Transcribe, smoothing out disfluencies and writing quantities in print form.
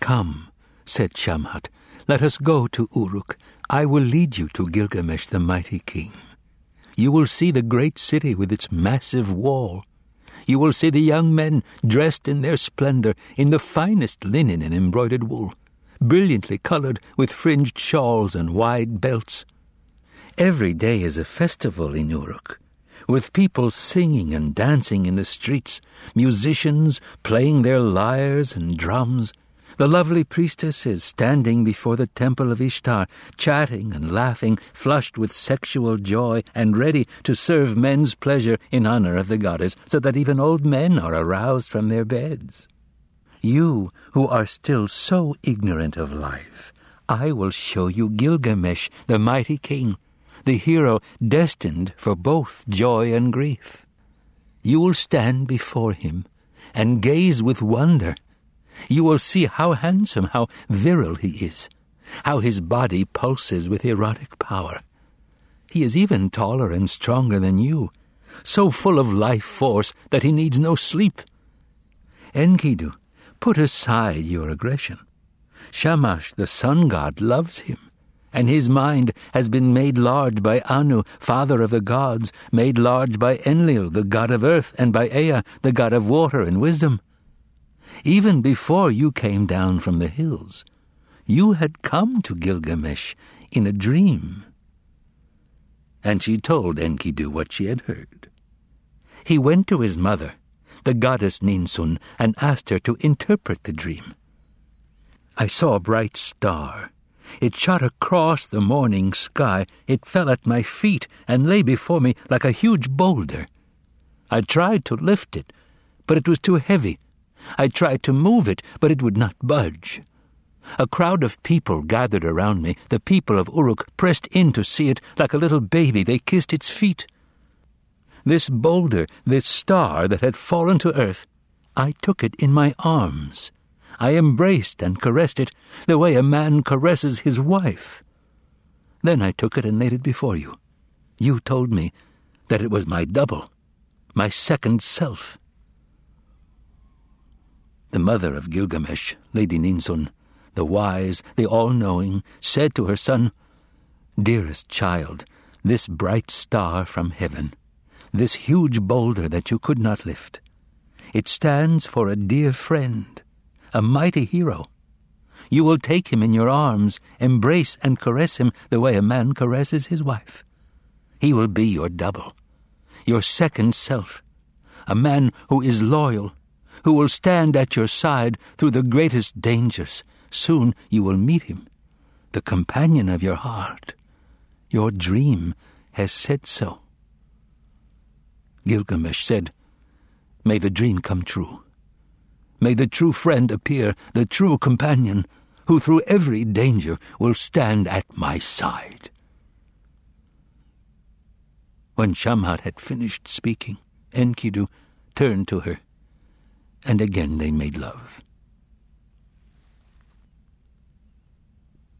"Come," said Shamhat, "let us go to Uruk. I will lead you to Gilgamesh, the mighty king. You will see the great city with its massive wall. You will see the young men dressed in their splendor, in the finest linen and embroidered wool, brilliantly colored with fringed shawls and wide belts. Every day is a festival in Uruk, with people singing and dancing in the streets, musicians playing their lyres and drums, the lovely priestesses standing before the temple of Ishtar, chatting and laughing, flushed with sexual joy and ready to serve men's pleasure in honor of the goddess, so that even old men are aroused from their beds. You, who are still so ignorant of life, I will show you Gilgamesh, the mighty king, the hero destined for both joy and grief. You will stand before him and gaze with wonder. You will see how handsome, how virile he is, how his body pulses with erotic power. He is even taller and stronger than you, so full of life force that he needs no sleep. Enkidu, put aside your aggression. Shamash, the sun god, loves him, and his mind has been made large by Anu, father of the gods, made large by Enlil, the god of earth, and by Ea, the god of water and wisdom. Even before you came down from the hills, you had come to Gilgamesh in a dream. And she told Enkidu what she had heard. He went to his mother, the goddess Ninsun, and asked her to interpret the dream. I saw a bright star. It shot across the morning sky. It fell at my feet and lay before me like a huge boulder. I tried to lift it, but it was too heavy. I tried to move it, but it would not budge. A crowd of people gathered around me. The people of Uruk pressed in to see it. Like a little baby, they kissed its feet. This boulder, this star that had fallen to earth, I took it in my arms. I embraced and caressed it the way a man caresses his wife. Then I took it and laid it before you. You told me that it was my double, my second self. The mother of Gilgamesh, Lady Ninsun, the wise, the all-knowing, said to her son, "Dearest child, this bright star from heaven, this huge boulder that you could not lift, it stands for a dear friend, a mighty hero. You will take him in your arms, embrace and caress him the way a man caresses his wife. He will be your double, your second self, a man who is loyal, who will stand at your side through the greatest dangers. Soon you will meet him, the companion of your heart. Your dream has said so." Gilgamesh said, "May the dream come true. May the true friend appear, the true companion, who through every danger will stand at my side." When Shamhat had finished speaking, Enkidu turned to her, and again they made love.